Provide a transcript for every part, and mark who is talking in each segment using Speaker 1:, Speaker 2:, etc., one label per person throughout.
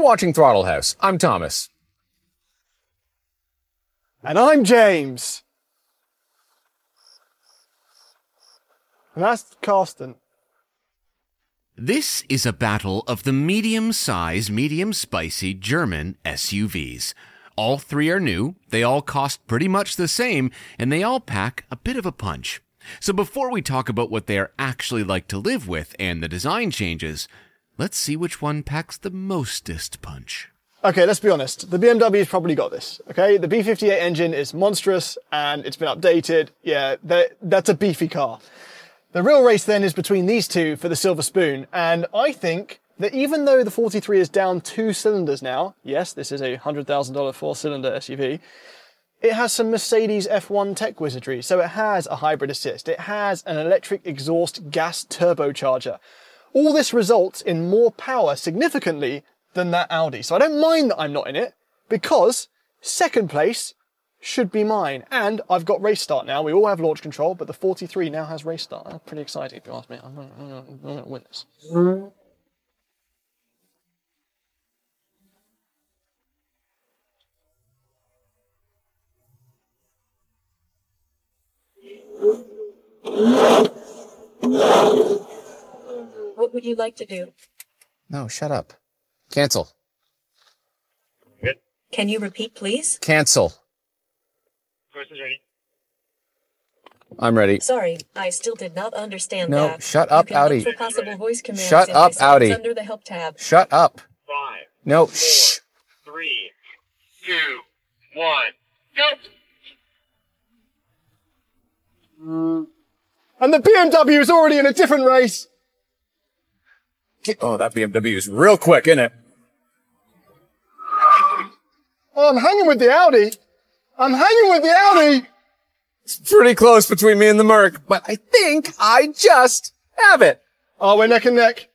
Speaker 1: watching Throttle House. I'm Thomas.
Speaker 2: And I'm James. And that's Carsten.
Speaker 3: This is a battle of the medium-sized, medium-spicy German SUVs. All three are new, they all cost pretty much the same, and they all pack a bit of a punch. So before we talk about what they are actually like to live with and the design changes, let's see which one packs the mostest punch.
Speaker 2: Okay, let's be honest. The BMW's probably got this, okay? The B58 engine is monstrous and it's been updated. Yeah, that's a beefy car. The real race then is between these two for the silver spoon. And I think that even though the 43 is down 2 cylinders now, yes, this is a $100,000 4-cylinder SUV, it has some Mercedes F1 tech wizardry. So it has a hybrid assist. It has an electric exhaust gas turbocharger. All this results in more power significantly than that Audi. So I don't mind that I'm not in it because second place should be mine. And I've got race start now. We all have launch control, but the 43 now has race start. I'm pretty excited if you ask me. I'm going to win this.
Speaker 4: What would you like to do?
Speaker 1: No, shut up. Cancel.
Speaker 5: Good.
Speaker 4: Can you repeat, please?
Speaker 1: Cancel.
Speaker 5: Course is ready.
Speaker 1: I'm ready.
Speaker 4: Sorry, I still did not understand
Speaker 1: No,
Speaker 4: that.
Speaker 1: shut up,
Speaker 4: you can
Speaker 1: Audi.
Speaker 4: Look for possible voice commands
Speaker 1: Shut
Speaker 4: in
Speaker 1: up,
Speaker 4: my slides
Speaker 1: Audi.
Speaker 4: Under the help tab.
Speaker 1: Shut up.
Speaker 5: 5,
Speaker 1: No,
Speaker 5: 4,
Speaker 1: shh.
Speaker 5: 3, 2, 1, go!
Speaker 2: And the BMW is already in a different race.
Speaker 1: Oh, that BMW is real quick, isn't it?
Speaker 2: Oh, I'm hanging with the Audi.
Speaker 1: It's pretty close between me and the Merc, but I think I just have it.
Speaker 2: Oh, we're neck and neck.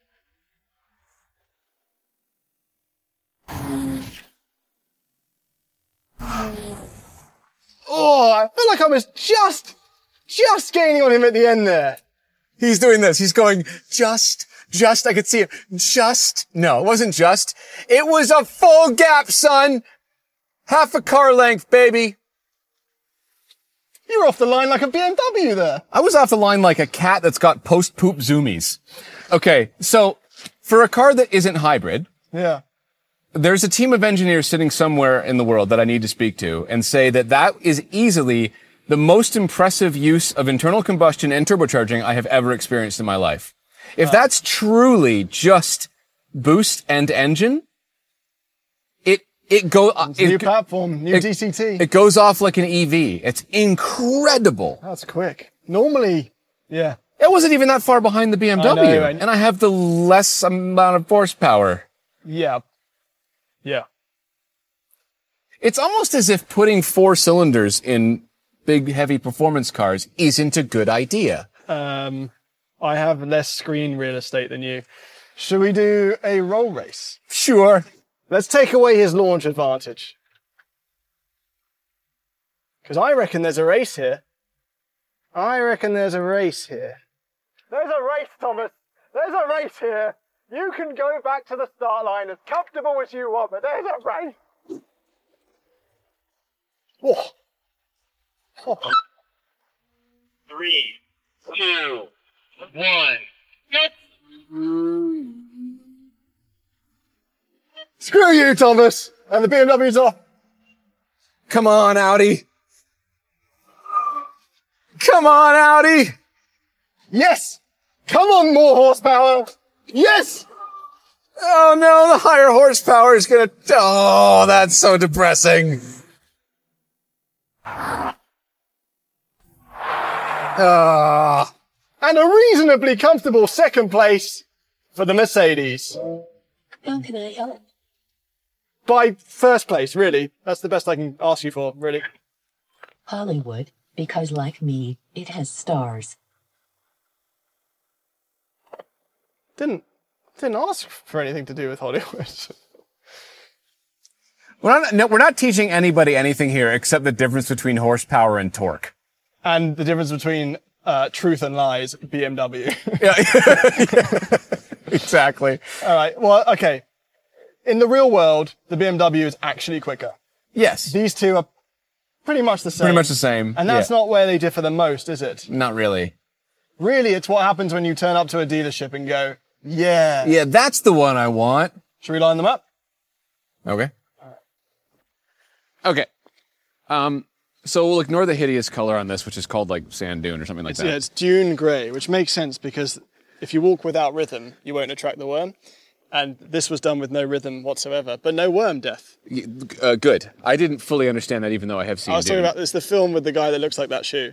Speaker 2: Oh, I feel like I was just gaining on him at the end there.
Speaker 1: He's doing this. He's going, just, I could see him. No, it wasn't just. It was a full gap, son. Half a car length, baby.
Speaker 2: You were off the line like a BMW there.
Speaker 1: I was off the line like a cat that's got post-poop zoomies. Okay, so for a car that isn't hybrid,
Speaker 2: Yeah.
Speaker 1: there's a team of engineers sitting somewhere in the world that I need to speak to and say that that is easily the most impressive use of internal combustion and turbocharging I have ever experienced in my life. If that's truly just boost and engine,
Speaker 2: New platform, new DCT.
Speaker 1: It goes off like an EV. It's incredible.
Speaker 2: That's quick. Normally, yeah.
Speaker 1: It wasn't even that far behind the BMW.
Speaker 2: I know,
Speaker 1: and I have the less amount of horsepower.
Speaker 2: Yeah. Yeah.
Speaker 1: It's almost as if putting 4 cylinders in big, heavy performance cars isn't a good idea.
Speaker 2: I have less screen real estate than you. Should we do a roll race?
Speaker 1: Sure.
Speaker 2: Let's take away his launch advantage. Because I reckon there's a race here. There's a race, Thomas. There's a race here. You can go back to the start line as comfortable as you want, but there's a race. Whoa. Oh.
Speaker 5: 3, 2, 1, go!
Speaker 2: Screw you, Thomas. And the BMW's off.
Speaker 1: Come on, Audi. Come on, Audi.
Speaker 2: Yes. Come on, more horsepower. Yes.
Speaker 1: Oh no, the higher horsepower is gonna... Oh, that's so depressing.
Speaker 2: And a reasonably comfortable second place for the Mercedes.
Speaker 4: How can I help?
Speaker 2: By first place, really. That's the best I can ask you for, really.
Speaker 4: Hollywood, because like me, it has stars.
Speaker 2: Didn't ask for anything to do with Hollywood.
Speaker 1: We're not teaching anybody anything here except the difference between horsepower and torque.
Speaker 2: And the difference between truth and lies, BMW.
Speaker 1: Yeah, exactly.
Speaker 2: All right. Well, okay. in the real world, the BMW is actually quicker.
Speaker 1: Yes.
Speaker 2: These two are pretty much the same.
Speaker 1: Pretty much the same.
Speaker 2: And that's
Speaker 1: yeah.
Speaker 2: not where they differ the most, is it?
Speaker 1: Not really.
Speaker 2: Really, it's what happens when you turn up to a dealership and go, yeah.
Speaker 1: Yeah, that's the one I want.
Speaker 2: Should we line them up?
Speaker 1: Okay. Okay. So we'll ignore the hideous color on this, which is called like sand dune or something like that.
Speaker 2: Yeah, it's dune grey, which makes sense because if you walk without rhythm, you won't attract the worm. And this was done with no rhythm whatsoever, but no worm death.
Speaker 1: Good. I didn't fully understand that, even though I have seen
Speaker 2: I was talking
Speaker 1: Dune.
Speaker 2: about this, the film with the guy that looks like that shoe.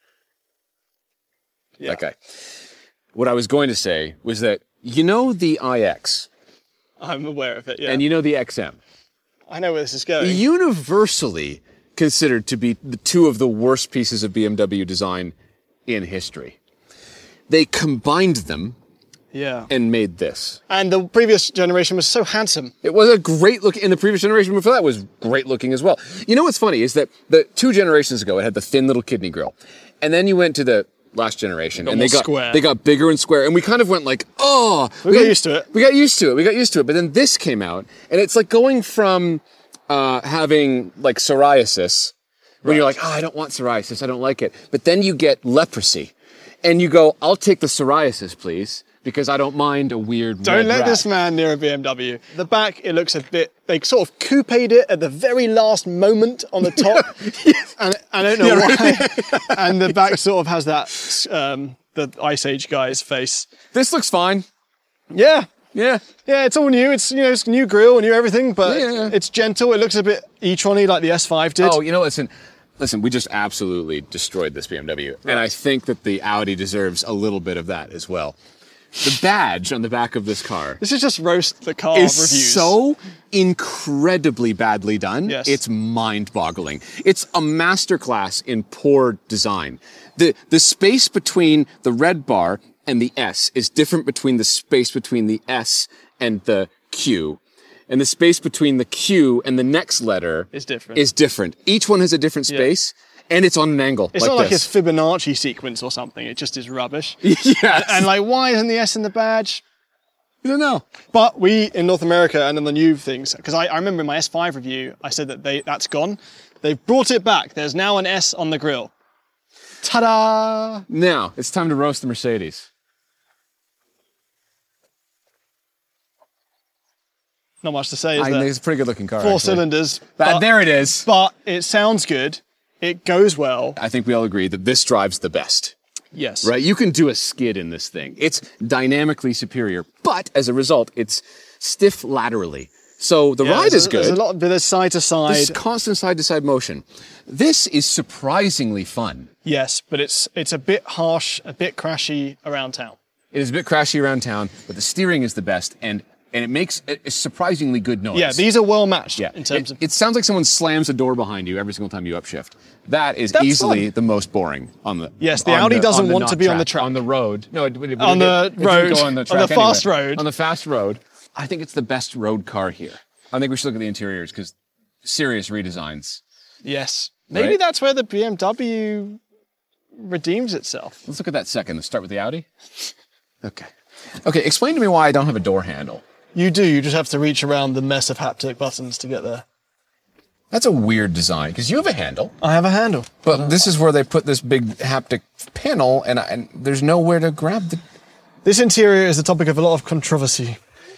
Speaker 2: Yeah.
Speaker 1: That guy. What I was going to say was that, you know the iX,
Speaker 2: I'm aware of it, yeah.
Speaker 1: and you know the XM,
Speaker 2: I know where this is going.
Speaker 1: universally considered to be the two of the worst pieces of BMW design in history. They combined them
Speaker 2: Yeah.
Speaker 1: and made this.
Speaker 2: And the previous generation was so handsome.
Speaker 1: It was a great look, and the previous generation before that was great looking as well. You know what's funny is that the 2 generations ago, it had the thin little kidney grill. And then you went to the last generation, and
Speaker 2: more square.
Speaker 1: they got bigger and square, and we kind of went like, oh.
Speaker 2: We got used to it.
Speaker 1: We got used to it, but then this came out, and it's like going from having like psoriasis, when you're like, oh, I don't want psoriasis, I don't like it. But then you get leprosy, and you go, I'll take the psoriasis, please. Because I don't mind a weird
Speaker 2: Don't
Speaker 1: red
Speaker 2: let
Speaker 1: rat.
Speaker 2: this man near a BMW. The back, it looks a bit, they sort of coupé'd it at the very last moment on the top. And I don't know why. And the back sort of has that, the Ice Age guy's face.
Speaker 1: This looks fine.
Speaker 2: Yeah.
Speaker 1: Yeah.
Speaker 2: Yeah, it's all new. It's, you know, it's new grille, new everything, but
Speaker 1: Yeah.
Speaker 2: it's gentle. It looks a bit e-tron-y like the S5 did.
Speaker 1: Oh, you know, listen, we just absolutely destroyed this BMW. And I think that the Audi deserves a little bit of that as well. The badge on the back of this car
Speaker 2: This is just roast the car
Speaker 1: is
Speaker 2: reviews.
Speaker 1: so incredibly badly done.
Speaker 2: Yes.
Speaker 1: It's mind-boggling. It's a masterclass in poor design. The space between the red bar and the S is different between the space between the S and the Q. And the space between the Q and the next letter
Speaker 2: Is different.
Speaker 1: Each one has a different space, and it's on an angle.
Speaker 2: It's
Speaker 1: like
Speaker 2: not like
Speaker 1: this.
Speaker 2: his Fibonacci sequence or something. It just is rubbish.
Speaker 1: Yes.
Speaker 2: And like, why isn't the S in the badge?
Speaker 1: I don't know.
Speaker 2: But we, in North America and in the new things, because I remember in my S5 review, I said that that's gone. They've brought it back. There's now an S on the grille. Ta-da!
Speaker 1: Now, it's time to roast the Mercedes.
Speaker 2: Not much to say, is
Speaker 1: I
Speaker 2: there?
Speaker 1: think it's a pretty good looking car.
Speaker 2: 4
Speaker 1: actually.
Speaker 2: cylinders.
Speaker 1: There it is.
Speaker 2: But it sounds good. It goes well.
Speaker 1: I think we all agree that this drives the best.
Speaker 2: Yes.
Speaker 1: Right? You can do a skid in this thing. It's dynamically superior, but as a result, it's stiff laterally. So the ride is good.
Speaker 2: There's a lot of there's side to side.
Speaker 1: This constant side-to-side motion. This is surprisingly fun.
Speaker 2: Yes, but it's a bit harsh, a bit crashy around town.
Speaker 1: It is a bit crashy around town, but the steering is the best, and it makes a surprisingly good noise.
Speaker 2: Yeah, these are well matched
Speaker 1: Yeah,
Speaker 2: in terms of.
Speaker 1: it sounds like someone slams a door behind you every single time you upshift. That is
Speaker 2: That's
Speaker 1: easily
Speaker 2: fun.
Speaker 1: the most boring on the.
Speaker 2: Yes, the
Speaker 1: on
Speaker 2: Audi doesn't
Speaker 1: on
Speaker 2: want to
Speaker 1: not
Speaker 2: be on the track.
Speaker 1: on the road. No, it didn't
Speaker 2: On the
Speaker 1: go
Speaker 2: road,
Speaker 1: on the
Speaker 2: on
Speaker 1: track
Speaker 2: the fast
Speaker 1: anyway.
Speaker 2: road.
Speaker 1: On the fast road, I think it's the best road car here. I think we should look at the interiors because serious redesigns.
Speaker 2: Yes. Maybe
Speaker 1: Right?
Speaker 2: that's where the BMW redeems itself.
Speaker 1: Let's look at that second. Let's start with the Audi. Okay. Okay. Explain to me why I don't have a door handle.
Speaker 2: You do, you just have to reach around the mess of haptic buttons to get there.
Speaker 1: That's a weird design because you have a handle,
Speaker 2: I have a handle.
Speaker 1: but this is where they put this big haptic panel, and there's nowhere to grab the.
Speaker 2: This interior is the topic of a lot of controversy.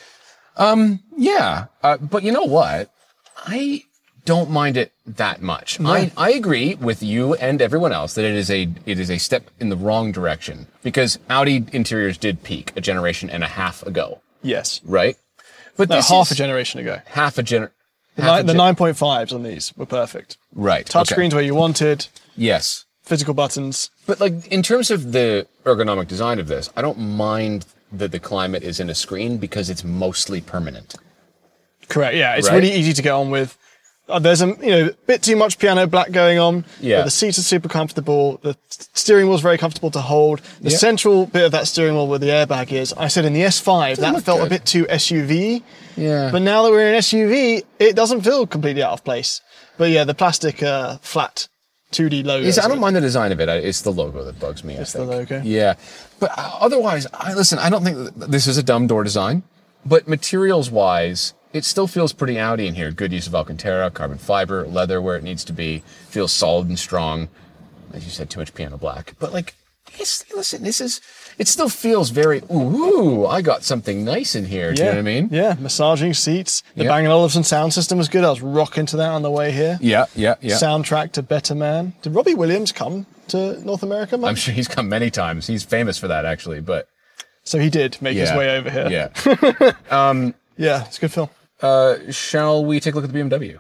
Speaker 1: Yeah, but you know what? I don't mind it that much. I agree with you and everyone else that it is a step in the wrong direction because Audi interiors did peak a generation and a half ago,
Speaker 2: Yes.
Speaker 1: right? But
Speaker 2: No,
Speaker 1: this
Speaker 2: half
Speaker 1: is
Speaker 2: a generation ago.
Speaker 1: half a gener.
Speaker 2: The 9.5s on these were perfect.
Speaker 1: Right.
Speaker 2: Touchscreens
Speaker 1: okay.
Speaker 2: where you wanted,
Speaker 1: Yes.
Speaker 2: physical buttons.
Speaker 1: But like in terms of the ergonomic design of this, I don't mind that the climate is in a screen because it's mostly permanent.
Speaker 2: Correct, yeah. It's
Speaker 1: Right.
Speaker 2: really easy to get on with. There's a bit too much piano black going on.
Speaker 1: Yeah.
Speaker 2: But the seats are super comfortable. The steering wheel's very comfortable to hold. The
Speaker 1: Yeah.
Speaker 2: central bit of that steering wheel where the airbag is, I said in the S5, that
Speaker 1: look
Speaker 2: felt a
Speaker 1: good.
Speaker 2: bit too SUV.
Speaker 1: Yeah.
Speaker 2: But now that we're in SUV, it doesn't feel completely out of place. But yeah, the plastic flat 2D logo.
Speaker 1: I don't mind the design of it. It's the logo that bugs me.
Speaker 2: It's
Speaker 1: I
Speaker 2: the
Speaker 1: think.
Speaker 2: logo.
Speaker 1: Yeah, but otherwise, I don't think that this is a dumb door design. But materials-wise, it still feels pretty Audi in here. Good use of Alcantara, carbon fiber, leather where it needs to be. Feels solid and strong. As you said, too much piano black. But like, listen, it still feels very, ooh, I got something nice in here. Do you know what I mean?
Speaker 2: Yeah, massaging seats. The
Speaker 1: Yeah.
Speaker 2: Bang & Olufsen sound system was good. I was rocking to that on the way here.
Speaker 1: Yeah.
Speaker 2: Soundtrack to Better Man. Did Robbie Williams come to North America much?
Speaker 1: I'm sure he's come many times. He's famous for that, actually. But
Speaker 2: So he did make his
Speaker 1: yeah.
Speaker 2: way over here.
Speaker 1: Yeah.
Speaker 2: Yeah, it's a good film.
Speaker 1: Shall we take a look at the BMW?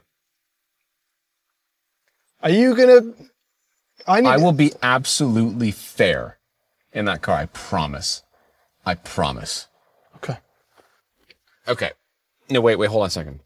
Speaker 2: Are you going to...
Speaker 1: I will be absolutely fair in that car. I promise.
Speaker 2: Okay.
Speaker 1: Okay. No, wait, hold on a second.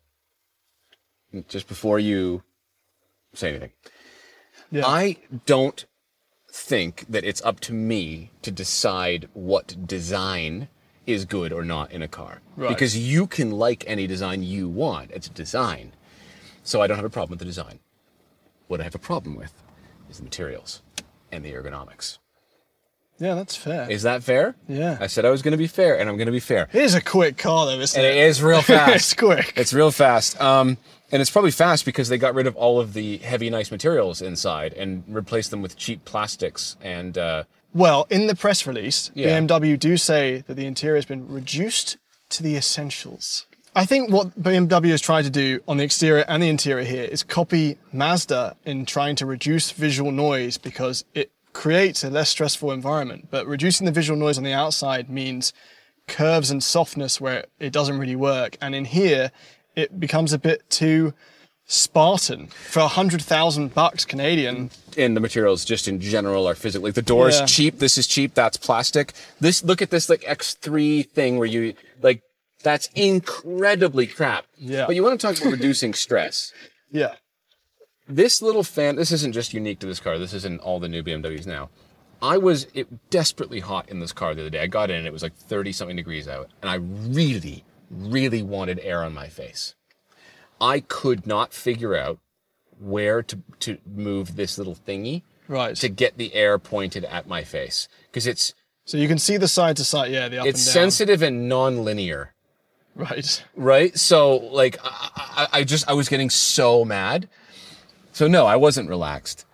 Speaker 1: Just before you say anything.
Speaker 2: Yeah.
Speaker 1: I don't think that it's up to me to decide what design is good or not in a car.
Speaker 2: Right.
Speaker 1: Because you can like any design you want. It's a design. So I don't have a problem with the design. What I have a problem with is the materials and the ergonomics.
Speaker 2: Yeah, that's fair.
Speaker 1: Is that fair?
Speaker 2: Yeah.
Speaker 1: I said I was going to be fair, and I'm going to be fair.
Speaker 2: It is a quick car, though, isn't
Speaker 1: And
Speaker 2: it?
Speaker 1: it is real fast.
Speaker 2: It's quick.
Speaker 1: It's real fast. And it's probably fast because they got rid of all of the heavy, nice materials inside and replaced them with cheap plastics and...
Speaker 2: Well, in the press release,
Speaker 1: Yeah.
Speaker 2: BMW do say that the interior has been reduced to the essentials. I think what BMW has tried to do on the exterior and the interior here is copy Mazda in trying to reduce visual noise because it creates a less stressful environment. But reducing the visual noise on the outside means curves and softness where it doesn't really work. And in here, it becomes a bit too Spartan for $100,000 Canadian.
Speaker 1: And the materials just in general are physical. Like the door is
Speaker 2: Yeah.
Speaker 1: cheap. This is cheap. That's plastic. Look at this like X3 thing where you like, that's incredibly crap.
Speaker 2: Yeah.
Speaker 1: But you want to talk about reducing stress.
Speaker 2: Yeah.
Speaker 1: This little fan, this isn't just unique to this car. This is in all the new BMWs now. I was desperately hot in this car the other day. I got in and it was like 30 something degrees out. And I really, really wanted air on my face. I could not figure out where to move this little thingy
Speaker 2: Right.
Speaker 1: to get the air pointed at my face. Because it's
Speaker 2: So you can see the side to side, yeah, the up and down.
Speaker 1: sensitive and non-linear.
Speaker 2: Right.
Speaker 1: Right? So, like, I was getting so mad. So, no, I wasn't relaxed.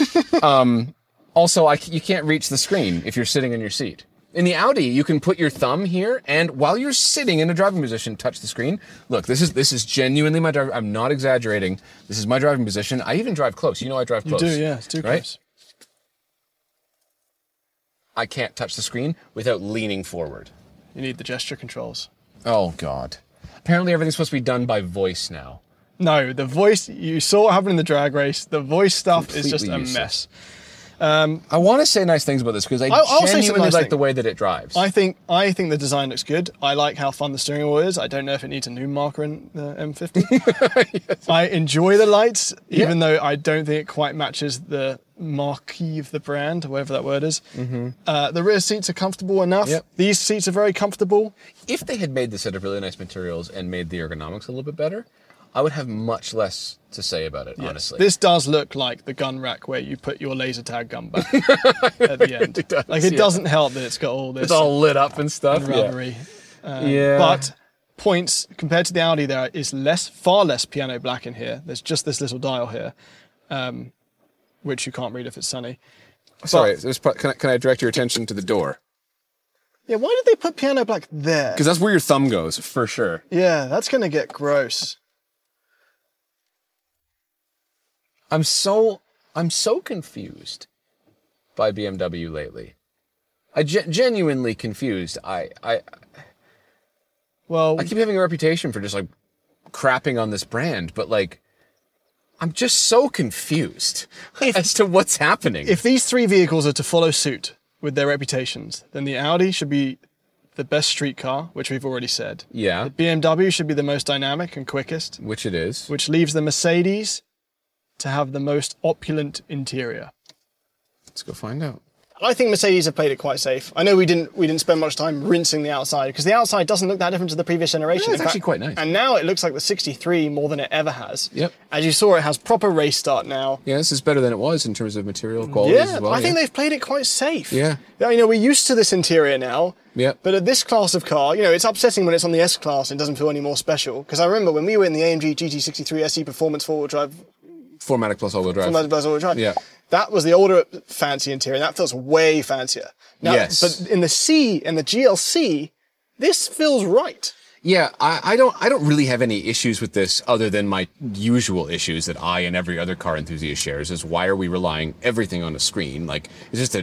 Speaker 1: Also, you can't reach the screen if you're sitting in your seat. In the Audi, you can put your thumb here, and while you're sitting in a driving position, touch the screen. Look, this is genuinely my driving. I'm not exaggerating. This is my driving position. I even drive close. You know I drive
Speaker 2: You
Speaker 1: close.
Speaker 2: do, yeah, it's too
Speaker 1: right?
Speaker 2: close.
Speaker 1: I can't touch the screen without leaning forward.
Speaker 2: You need the gesture controls.
Speaker 1: Oh, God. Apparently everything's supposed to be done by voice now.
Speaker 2: No, the voice, you saw what happened in the drag race. The voice stuff is just a
Speaker 1: Completely useless.
Speaker 2: mess.
Speaker 1: I want to say nice things about this because I
Speaker 2: I'll say some
Speaker 1: genuinely
Speaker 2: nice
Speaker 1: like
Speaker 2: things.
Speaker 1: the way that it drives.
Speaker 2: I think the design looks good. I like how fun the steering wheel is. I don't know if it needs a new marker in the M50. Yes. I enjoy the lights, even though I don't think it quite matches the marquee of the brand, whatever that word is. Mm-hmm. The rear seats are comfortable enough.
Speaker 1: Yep.
Speaker 2: These seats are very comfortable.
Speaker 1: If they had made this out of really nice materials and made the ergonomics a little bit better, I would have much less to say about it, honestly.
Speaker 2: This does look like the gun rack where you put your laser tag gun back at the end.
Speaker 1: It does,
Speaker 2: Like, it
Speaker 1: yeah.
Speaker 2: doesn't help that it's got all this
Speaker 1: It's all lit up and stuff.
Speaker 2: rubbery.
Speaker 1: Yeah.
Speaker 2: But points compared to the Audi, there is far less piano black in here. There's just this little dial here, which you can't read if it's sunny.
Speaker 1: Sorry, can I direct your attention to the door?
Speaker 2: Yeah, why did they put piano black there?
Speaker 1: Because that's where your thumb goes, for sure.
Speaker 2: Yeah, that's going to get gross.
Speaker 1: I'm so confused by BMW lately. I genuinely confused. I
Speaker 2: Well,
Speaker 1: keep having a reputation for just like crapping on this brand, but like I'm just so confused as to what's happening.
Speaker 2: if these three vehicles are to follow suit with their reputations, then the Audi should be the best street car, which we've already said.
Speaker 1: Yeah,
Speaker 2: The BMW should be the most dynamic and quickest,
Speaker 1: which it is.
Speaker 2: which leaves the Mercedes to have the most opulent interior.
Speaker 1: Let's go find out.
Speaker 2: I think Mercedes have played it quite safe. I know we didn't spend much time rinsing the outside because the outside doesn't look that different to the previous generation.
Speaker 1: Yeah, it's
Speaker 2: In
Speaker 1: actually
Speaker 2: fact,
Speaker 1: quite nice.
Speaker 2: And now it looks like the 63 more than it ever has.
Speaker 1: Yep.
Speaker 2: As you saw, it has proper race start now.
Speaker 1: Yeah, this is better than it was in terms of material quality
Speaker 2: Yeah,
Speaker 1: as well.
Speaker 2: I think they've played it quite safe.
Speaker 1: Yeah.
Speaker 2: You know, we're used to this interior now.
Speaker 1: Yeah.
Speaker 2: But at this class of car, you know, it's upsetting when it's on the S class and it doesn't feel any more special. Because I remember when we were in the AMG GT63 SE Performance 4-wheel drive,
Speaker 1: 4MATIC plus all-wheel drive.
Speaker 2: all-wheel drive.
Speaker 1: Yeah.
Speaker 2: That was the older fancy interior, and that feels way fancier. Now,
Speaker 1: Yes.
Speaker 2: But in the C and the GLC, this feels right.
Speaker 1: Yeah, I don't really have any issues with this other than my usual issues that I and every other car enthusiast shares is why are we relying everything on a screen? Like, it's just an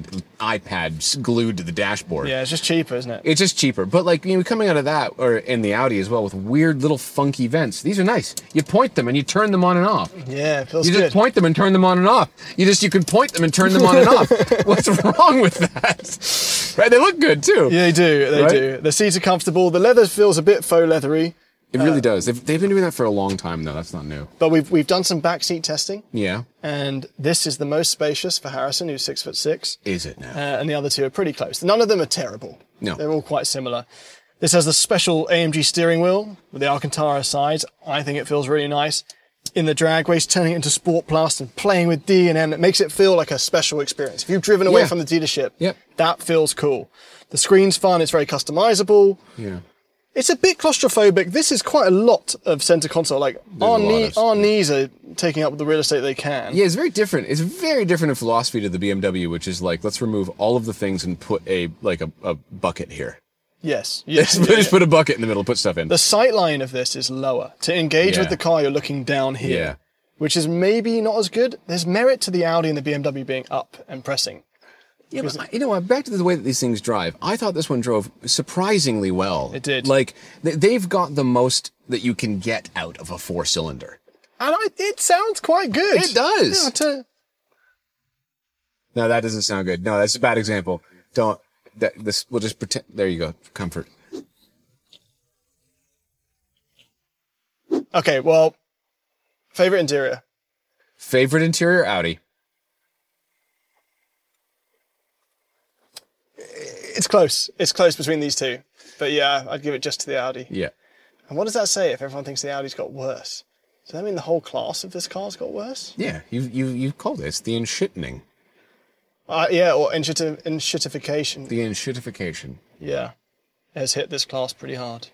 Speaker 1: iPad glued to the dashboard.
Speaker 2: Yeah, it's just cheaper, isn't it?
Speaker 1: It's just cheaper. But like, you know, coming out of that, or in the Audi as well, with weird little funky vents, these are nice. You point them and you turn them on and off.
Speaker 2: Yeah, it feels
Speaker 1: You
Speaker 2: good.
Speaker 1: just point them and turn them on and off. You can point them and turn them on and off. What's wrong with that? Right? They look good too.
Speaker 2: Yeah, they do. They
Speaker 1: Right?
Speaker 2: do. The seats are comfortable. The leather feels a bit faux leathery.
Speaker 1: It really does. They've been doing that for a long time though. That's not new.
Speaker 2: But we've done some backseat testing,
Speaker 1: Yeah.
Speaker 2: and this is the most spacious for Harrison, who's 6'6",
Speaker 1: Is it now?
Speaker 2: and the other two are pretty close. None of them are terrible.
Speaker 1: No.
Speaker 2: They're all quite similar. This has the special AMG steering wheel with the Alcantara sides. I think it feels really nice. In the dragways, turning it into Sport Plus and playing with D and M, it makes it feel like a special experience. If you've driven away
Speaker 1: Yeah.
Speaker 2: from the dealership,
Speaker 1: Yep.
Speaker 2: that feels cool. The screen's fun. It's very customizable.
Speaker 1: Yeah.
Speaker 2: It's a bit claustrophobic. This is quite a lot of center console. Like our knees are taking up the real estate they can.
Speaker 1: Yeah, it's very different. It's very different in philosophy to the BMW, which is like, let's remove all of the things and put a bucket here.
Speaker 2: Yes.
Speaker 1: Just put a bucket in the middle, put stuff in.
Speaker 2: The sight line of this is lower. To engage with
Speaker 1: Yeah.
Speaker 2: the car, you're looking down here,
Speaker 1: Yeah.
Speaker 2: which is maybe not as good. There's merit to the Audi and the BMW being up and pressing.
Speaker 1: Yeah, but you know what? Back to the way that these things drive. I thought this one drove surprisingly well.
Speaker 2: It did.
Speaker 1: Like they've got the most that you can get out of a 4-cylinder.
Speaker 2: And it sounds quite good.
Speaker 1: It does.
Speaker 2: Yeah,
Speaker 1: No, that doesn't sound good. No, that's a bad example. Don't. We'll just pretend. There you go. Comfort.
Speaker 2: Okay, well, favorite interior.
Speaker 1: Favorite interior Audi.
Speaker 2: It's close. It's close between these two. But yeah, I'd give it just to the Audi.
Speaker 1: Yeah.
Speaker 2: And what does that say if everyone thinks the Audi's got worse? Does that mean the whole class of this car's got worse?
Speaker 1: Yeah. You called it. It's the enshittening.
Speaker 2: Yeah, or enshittification.
Speaker 1: The enshittification.
Speaker 2: Yeah. It has hit this class pretty hard.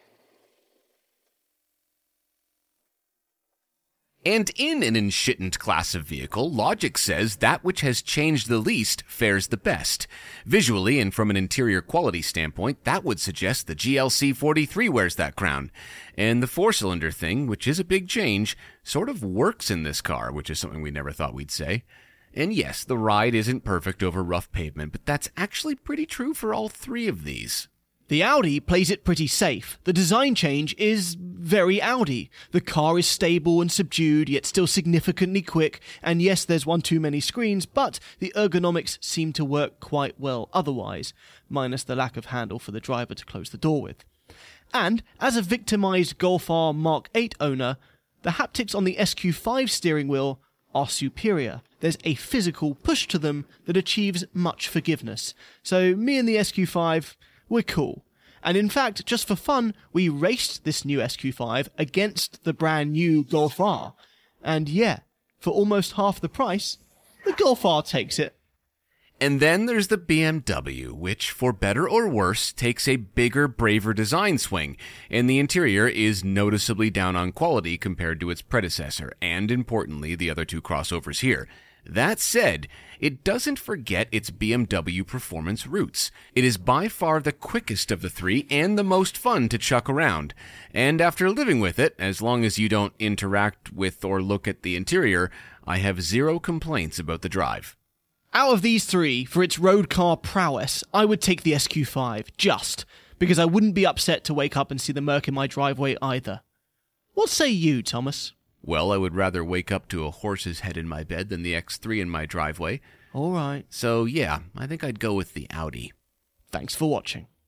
Speaker 3: And in an enshittened class of vehicle, logic says that which has changed the least fares the best. Visually and from an interior quality standpoint, that would suggest the GLC 43 wears that crown. And the 4-cylinder thing, which is a big change, sort of works in this car, which is something we never thought we'd say. And yes, the ride isn't perfect over rough pavement, but that's actually pretty true for all three of these.
Speaker 6: The Audi plays it pretty safe. The design change is very Audi. The car is stable and subdued, yet still significantly quick, and yes, there's one too many screens, but the ergonomics seem to work quite well otherwise, minus the lack of handle for the driver to close the door with. And, as a victimized Golf R Mark 8 owner, the haptics on the SQ5 steering wheel are superior. There's a physical push to them that achieves much forgiveness. So me and the SQ5, we're cool. And in fact, just for fun, we raced this new SQ5 against the brand new Golf R. And yeah, for almost half the price, the Golf R takes it.
Speaker 3: And then there's the BMW, which, for better or worse, takes a bigger, braver design swing, and the interior is noticeably down on quality compared to its predecessor, and importantly, the other two crossovers here. That said, it doesn't forget its BMW performance roots. It is by far the quickest of the three and the most fun to chuck around. And after living with it, as long as you don't interact with or look at the interior, I have zero complaints about the drive.
Speaker 6: Out of these three, for its road car prowess, I would take the SQ5, just, because I wouldn't be upset to wake up and see the Merc in my driveway either. What say you, Thomas?
Speaker 3: Well, I would rather wake up to a horse's head in my bed than the X3 in my driveway.
Speaker 6: All right.
Speaker 3: So yeah, I think I'd go with the Audi.
Speaker 6: Thanks for watching.